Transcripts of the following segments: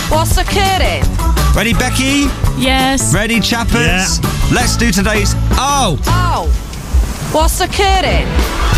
What's occurring? Ready, Becky? Yes. Ready, chappers? Yeah. Let's do today's... Oh! What's occurring?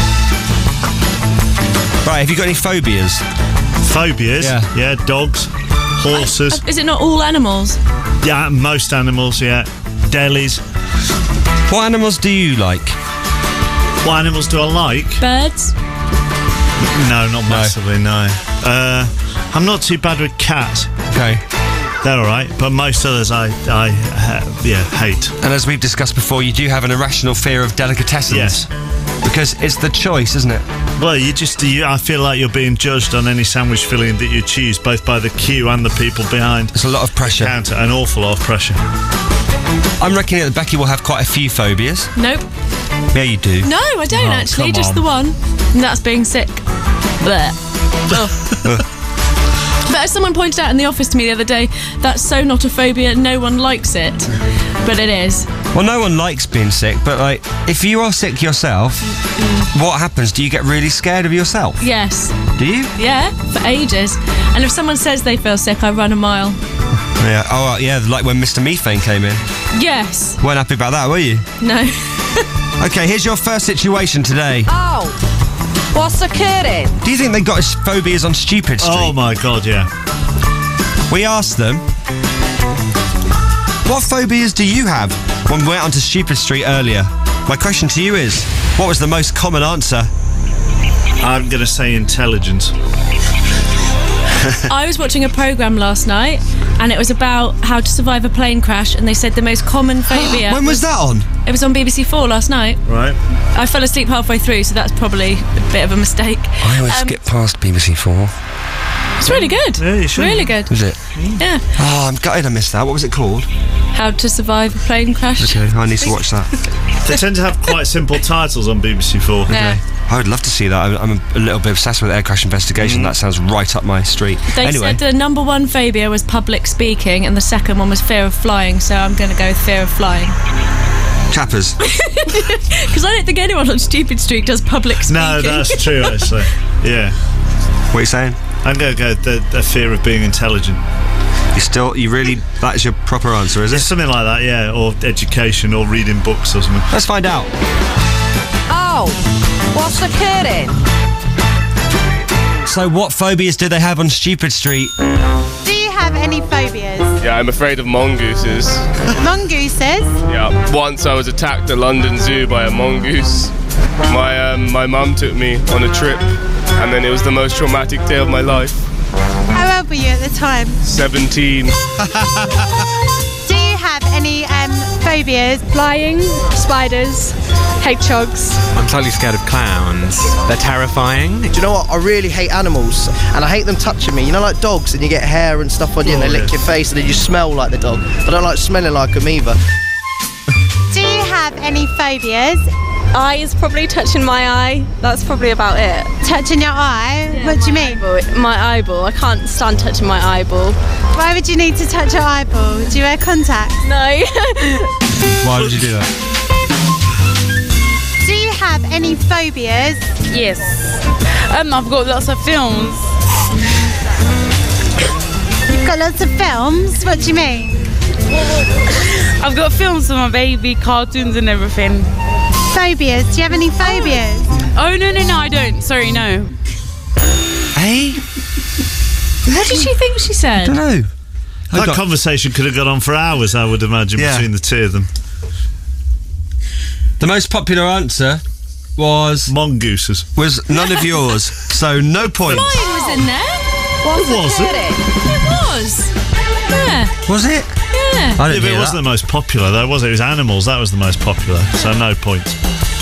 Right, have you got any phobias? Phobias? Yeah. Dogs, horses. Is it not all animals? Yeah, most animals, yeah. Delis. What animals do you like? What animals do I like? Birds? No, not massively, no. I'm not too bad with cats. Okay. They're alright, but most others I hate. And as we've discussed before, you do have an irrational fear of delicatessens. Yes. Because it's the choice, isn't it? Well, I feel like you're being judged on any sandwich filling that you choose, both by the queue and the people behind. It's a lot of pressure. The counter, an awful lot of pressure. I'm reckoning that Becky will have quite a few phobias. Nope. Yeah, you do. No, I don't actually. come Just on. the one. And that's being sick. Blech. But as someone pointed out in the office to me the other day, that's so not a phobia, no one likes it. But it is. Well, no one likes being sick, but like, if you are sick yourself, what happens? Do you get really scared of yourself? Yes. Do you? Yeah, for ages. And if someone says they feel sick, I run a mile. Yeah. Oh, yeah, like when Mr. Methane came in. Yes. Weren't happy about that, were you? No. Okay, here's your first situation today. What's occurring? Do you think they got his phobias on Stupid Street? Oh my god, yeah. We asked them, what phobias do you have? When we went onto Stupid Street earlier. My question to you is, what was the most common answer? I'm going to say intelligence. I was watching a programme last night and it was about how to survive a plane crash, and they said the most common phobia... When was that on? It was on BBC 4 last night. Right. I fell asleep halfway through, so that's probably a bit of a mistake. I always skip past BBC 4. It's really good. Yeah, you should. Really good. Is it? Yeah. Oh, I'm gutted I missed that. What was it called? How to survive a plane crash. Okay, I need to watch that. They tend to have quite simple titles on BBC 4. Yeah. I would love to see that. I'm a little bit obsessed with air crash investigation. That sounds right up my street. They Anyway, said the number one phobia was public speaking and the second one was fear of flying, so I'm going to go with fear of flying. chappers. Because I don't think anyone on Stupid Street does public speaking. No, that's true, actually. Yeah. What are you saying? I'm going to go the fear of being intelligent. You really, that is your proper answer, is it? It's something like that, yeah, or education, or reading books or something. Let's find out. What's occurring? So what phobias do they have on Stupid Street? Do you have any phobias? Yeah, I'm afraid of mongooses. Mongooses? Yeah. Once I was attacked at London Zoo by a mongoose. My mum took me on a trip, and then it was the most traumatic day of my life. How old were you at the time? 17. Do you have any phobias? Flying, spiders, hedgehogs. I'm totally scared of clowns. They're terrifying. Do you know what? I really hate animals, and I hate them touching me. You know, like dogs, and you get hair and stuff on you, and they lick your face, and then you smell like the dog. I don't like smelling like them either. Do you have any phobias? Eyes, probably touching my eye. That's probably about it. Touching your eye? Yeah, What do you mean? My eyeball. I can't stand touching my eyeball. Why would you need to touch your eyeball? Do you wear contacts? No. Why would you do that? Do you have any phobias? Yes. I've got lots of films. You've got lots of films? What do you mean? I've got films of my baby, cartoons and everything. Phobias? Do you have any phobias? Oh, no, I don't. Sorry, no. Hey? What did she think she said? I don't know. That conversation could have gone on for hours, I would imagine, between the two of them. The most popular answer was... mongooses. Was none of yours, so no points. Mine was in there. What's Was it? occurring? It was. Yeah. Was it? Yeah. I Yeah, didn't but hear it wasn't that. the most popular, though, was it? It was animals, that was the most popular, so no points.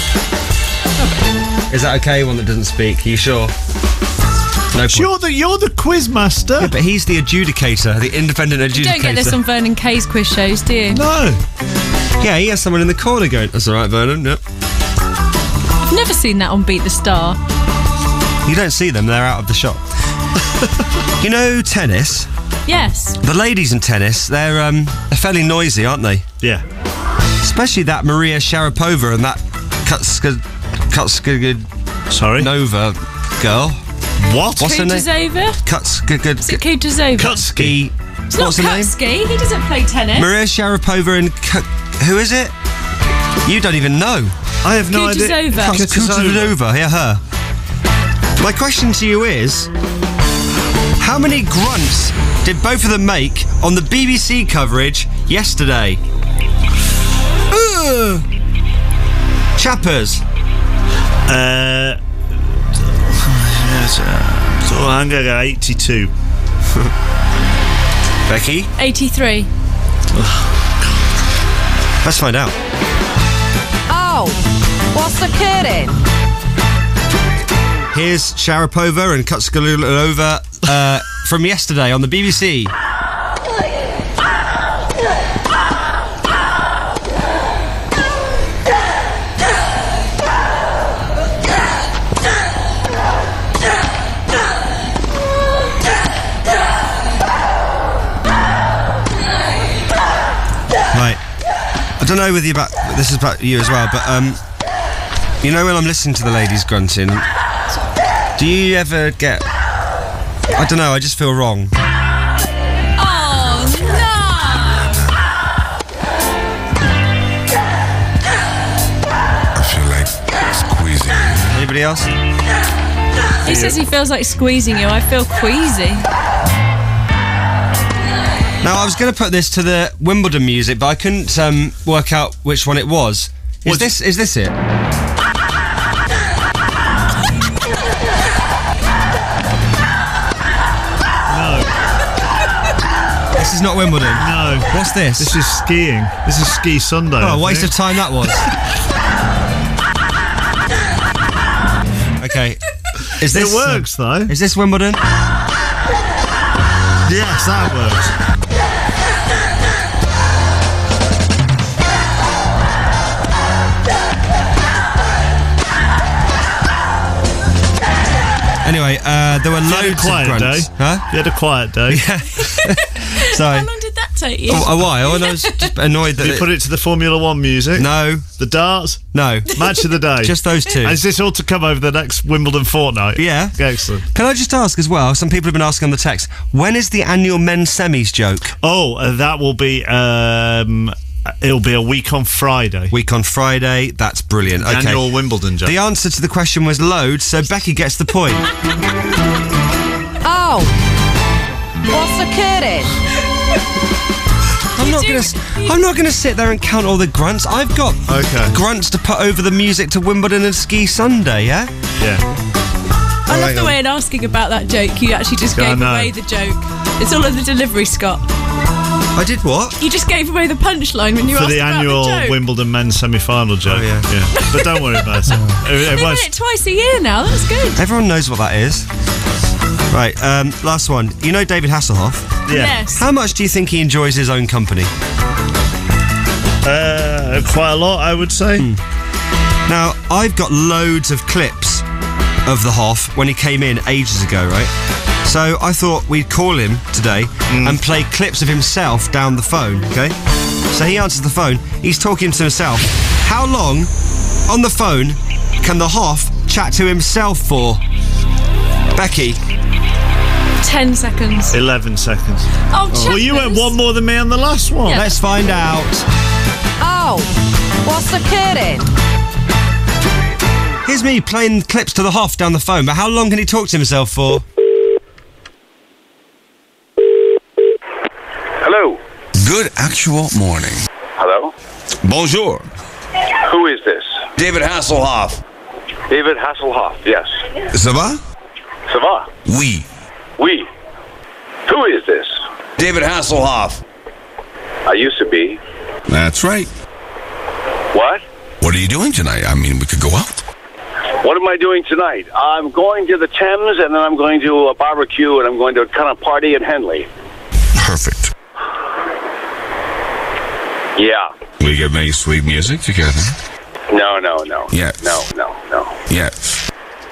Is that okay, one that doesn't speak? Are you sure? No points. You're the quiz master. Yeah, but he's the adjudicator, the independent adjudicator. You don't get this on Vernon Kay's quiz shows, do you? No. Yeah, he has someone in the corner going, that's all right, Vernon, yep. I've never seen that on Beat the Star. You don't see them, they're out of the shot. You know tennis? Yes. The ladies in tennis, they're fairly noisy, aren't they? Yeah. Especially that Maria Sharapova and that Sorry? Nova girl. What? What's her name? Kutuzova? Kutskagid. Is it Kutuzova? Kutsky. It's not What's her name? Kutsky. He doesn't play tennis. Maria Sharapova and who is it? You don't even know. I have no idea. Kuznetsova. Yeah, her. My question to you is, how many grunts did both of them make on the BBC coverage yesterday? Chappers. I'm going to go 82. Becky? 83. Let's find out. Oh, what's occurring? Here's Sharapova and Kutskalulova from yesterday on the BBC. Right. I don't know whether this is about you as well, but you know when I'm listening to the ladies grunting, do you ever get... I don't know, I just feel wrong. Oh, no! I feel like squeezing you. Anybody else? He says he feels like squeezing you. I feel queasy. Now, I was going to put this to the Wimbledon music, but I couldn't work out which one it was. Is this it? This is not Wimbledon. No. What's this? This is skiing. This is Ski Sunday. Oh, a waste of time that was. Okay. Is this, it works, though. Is this Wimbledon? Yes, that works. Anyway, there were loads of grunts. Huh? You had a quiet day. Yeah. Sorry. How long did that take you? A while, and I was just annoyed that Did you put it to the Formula 1 music? No. The darts? No. Match of the day? Just those two. And is this all to come over the next Wimbledon fortnight? Yeah. Excellent. Can I just ask as well, some people have been asking on the text, when is the annual men's semis joke? Oh, that will be... it'll be a week on Friday. Week on Friday, that's brilliant. Okay. Annual Wimbledon joke. The answer to the question was loads, so Becky gets the point. Oh, what's occurring? I'm not gonna sit there and count all the grunts. I've got grunts to put over the music to Wimbledon and Ski Sunday, yeah? Yeah. I love the way in asking about that joke, you actually just gave away the joke. It's all in the delivery, Scott. I did what? You just gave away the punchline when you For asked the about annual the joke. Wimbledon men's semi-final joke. Oh, yeah. But don't worry about it. They've done it twice a year now, that's good. Everyone knows what that is. Right, last one. You know David Hasselhoff? Yeah. Yes. How much do you think he enjoys his own company? Quite a lot, I would say. Now, I've got loads of clips of the Hoff when he came in ages ago, right? So I thought we'd call him today and play clips of himself down the phone, okay? So he answers the phone, he's talking to himself. How long on the phone can the Hoff chat to himself for? Becky? 10 seconds. 11 seconds. Oh, well, you went one more than me on the last one. Yeah. Let's find out. Oh, what's occurring? Here's me playing clips to the Hoff down the phone, but how long can he talk to himself for? Hello. Good actual morning. Hello. Bonjour. Who is this? David Hasselhoff. David Hasselhoff, yes. Ça va? Ça va? Oui. Oui. Who is this? David Hasselhoff. I used to be. That's right. What? What are you doing tonight? I mean, we could go out. What am I doing tonight? I'm going to the Thames, and then I'm going to a barbecue, and I'm going to a kind of party in Henley. Perfect. Yeah. We get any sweet music together? No. Yes. No. Yes.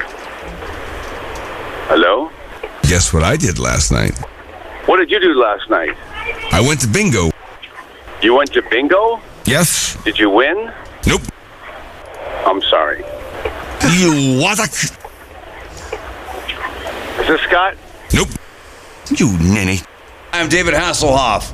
Hello? Guess what I did last night? What did you do last night? I went to bingo. You went to bingo? Yes. Did you win? Nope. I'm sorry. You what? Is this Scott? Nope. You ninny. I'm David Hasselhoff.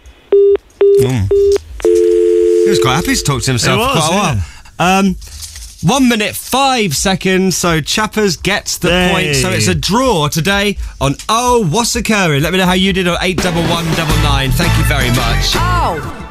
He was quite happy to talk to himself for quite a while. 1 minute 5 seconds, so Chappers gets the point. So it's a draw today on Oh, What's Occurring? Let me know how you did on 81199. Thank you very much. Oh,